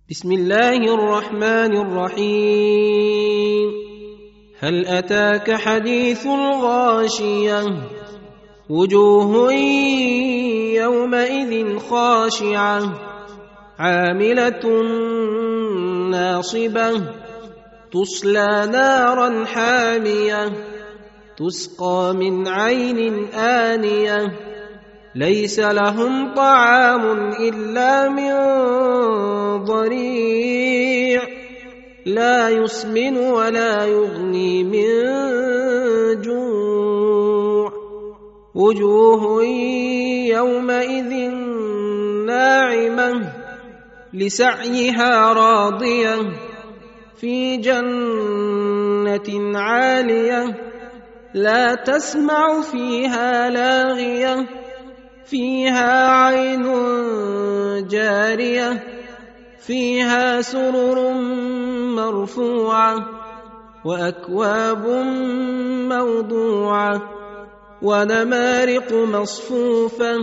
بسم الله الرحمن الرحيم. هل أتاك حديث الغاشية؟ وجوه يومئذ خاشعة عاملة ناصبة تصلى نارا حامية تسقى من عين آنية ليس لهم طعام إلا من ضريع لا يسمن ولا يغني من جوع وجوه يومئذ ناعمة لسعيها راضية في جنة عالية لا تسمع فيها لاغية فيها عين جارية فيها سرر مرفوعة وأكواب موضوعة ونمارق مصفوفة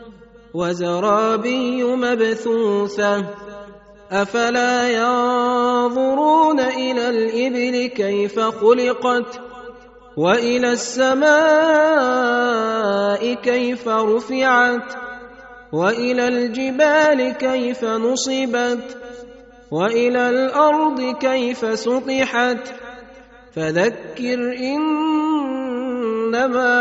وزرابي مبثوثة أفلا ينظرون إلى الإبل كيف خلقت وإلى السماء كيف رفعت وإلى الجبال كيف نصبت وإلى الأرض كيف سطحت فذكر إنما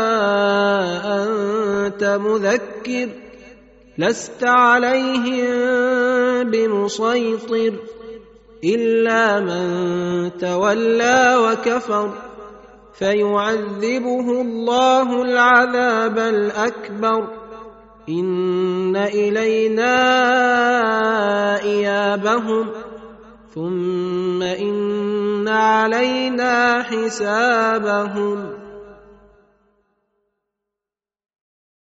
أنت مذكر لست عليهم بمسيطر إلا من تولى وكفر فيعذبه الله العذاب الأكبر إن إلينا إيابهم ثم إن علينا حسابهم.